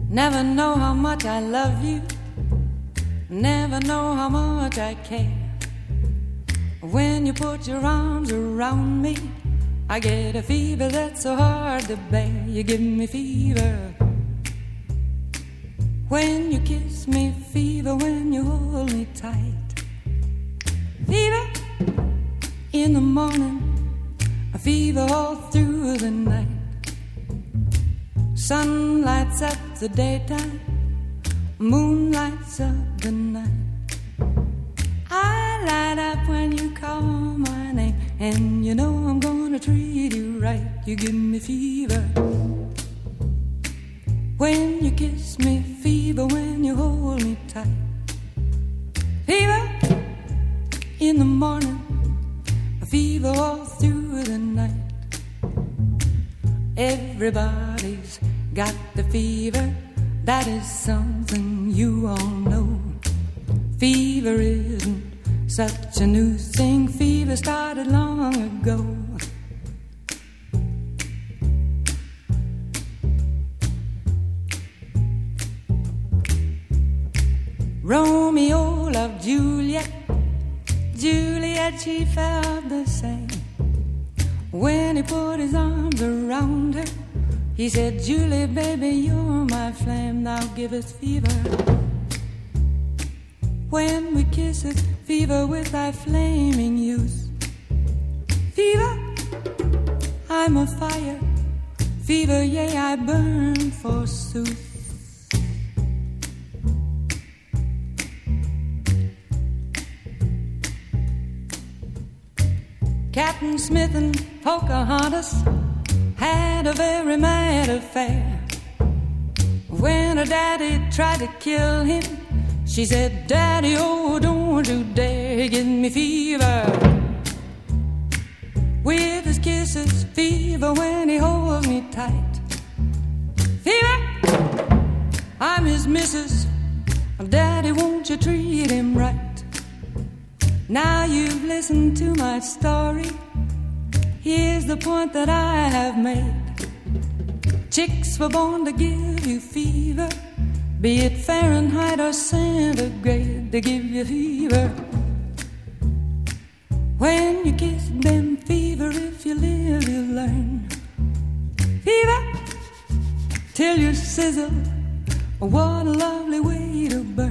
Never know how much I love you. Never know how much I care. When you put your arms around me, I get a fever that's so hard to bear. You give me fever when you kiss me, fever when you hold me tight. Fever in the morning, a fever all through the night. Sun lights up the daytime, moon lights up the night. I light up when you call my name, and you know I'm gonna treat you right. You give me fever when you kiss me, fever when you hold me tight. Fever in the morning, a fever all through the night. Everybody's got the fever, that is something you all know. Fever isn't such a new thing, fever started long ago. Romeo loved Juliet, Juliet, she felt the same. When he put his arms around her, he said, Julie, baby, you're my flame, now give us fever. When we kiss it, fever with thy flaming youth. Fever, I'm a fire, fever, yea, I burn forsooth. Captain Smith and Pocahontas had a very mad affair. When her daddy tried to kill him, she said, Daddy, oh, don't you dare give me fever. With his kisses, fever when he holds me tight. Fever, I'm his missus, Daddy, won't you treat him right? Now you've listened to my story, here's the point that I have made. Chicks were born to give you fever, be it Fahrenheit or centigrade, they give you fever. When you kiss them, fever, if you live, you learn. Fever, till you sizzle, what a lovely way to burn.